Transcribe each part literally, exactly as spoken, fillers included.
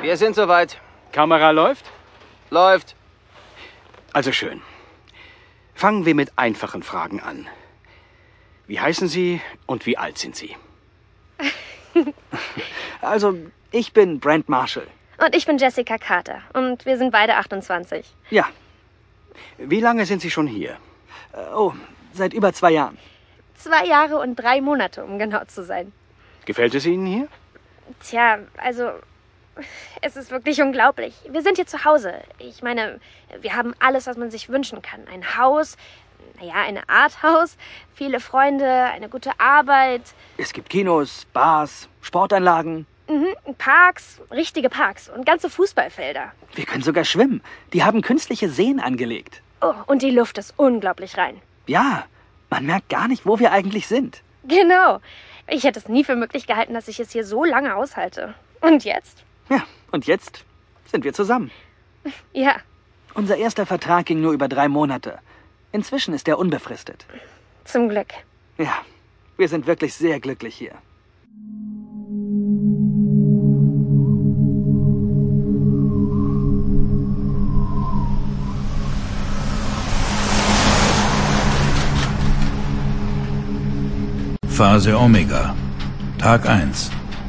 Wir sind soweit. Kamera läuft? Läuft. Also schön. Fangen wir mit einfachen Fragen an. Wie heißen Sie und wie alt sind Sie? Also, ich bin Brent Marshall. Und ich bin Jessica Carter. Und wir sind beide achtundzwanzig. Ja. Wie lange sind Sie schon hier? Oh, seit über zwei Jahren. Zwei Jahre und drei Monate, um genau zu sein. Gefällt es Ihnen hier? Tja, also, es ist wirklich unglaublich. Wir sind hier zu Hause. Ich meine, wir haben alles, was man sich wünschen kann. Ein Haus, naja, eine Art Haus, viele Freunde, eine gute Arbeit. Es gibt Kinos, Bars, Sportanlagen. Mhm, Parks, richtige Parks und ganze Fußballfelder. Wir können sogar schwimmen. Die haben künstliche Seen angelegt. Oh, und die Luft ist unglaublich rein. Ja, man merkt gar nicht, wo wir eigentlich sind. Genau. Ich hätte es nie für möglich gehalten, dass ich es hier so lange aushalte. Und jetzt? Ja, und jetzt sind wir zusammen. Ja. Unser erster Vertrag ging nur über drei Monate. Inzwischen ist er unbefristet. Zum Glück. Ja, wir sind wirklich sehr glücklich hier. Phase Omega. Tag eins.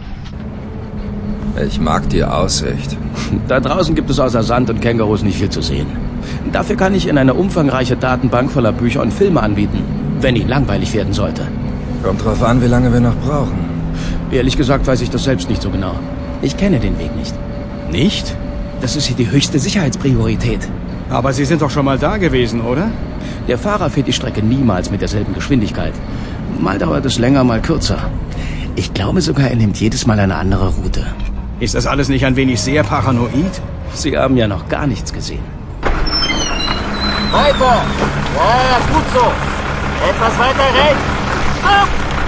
Ich mag die Aussicht. Da draußen gibt es außer Sand und Kängurus nicht viel zu sehen. Dafür kann ich Ihnen eine umfangreiche Datenbank voller Bücher und Filme anbieten, wenn Ihnen langweilig werden sollte. Kommt drauf an, wie lange wir noch brauchen. Ehrlich gesagt weiß ich das selbst nicht so genau. Ich kenne den Weg nicht. Nicht? Das ist hier die höchste Sicherheitspriorität. Aber Sie sind doch schon mal da gewesen, oder? Der Fahrer fährt die Strecke niemals mit derselben Geschwindigkeit. Mal dauert es länger, mal kürzer. Ich glaube sogar, er nimmt jedes Mal eine andere Route. Ist das alles nicht ein wenig sehr paranoid? Sie haben ja noch gar nichts gesehen. Weiter! Ja, ja, gut so. Etwas weiter rechts. Ah!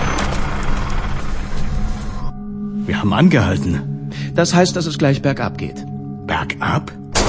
Wir haben angehalten. Das heißt, dass es gleich bergab geht. Bergab?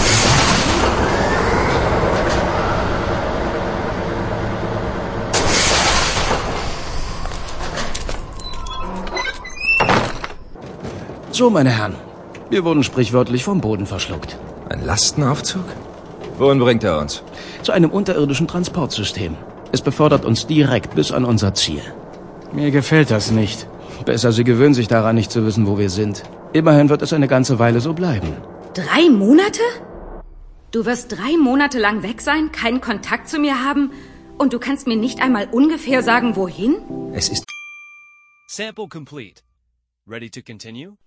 So, meine Herren, wir wurden sprichwörtlich vom Boden verschluckt. Ein Lastenaufzug? Wohin bringt er uns? Zu einem unterirdischen Transportsystem. Es befördert uns direkt bis an unser Ziel. Mir gefällt das nicht. Besser, Sie gewöhnen sich daran, nicht zu wissen, wo wir sind. Immerhin wird es eine ganze Weile so bleiben. Drei Monate? Du wirst drei Monate lang weg sein, keinen Kontakt zu mir haben und du kannst mir nicht einmal ungefähr sagen, wohin? Es ist... Sample complete. Ready to continue?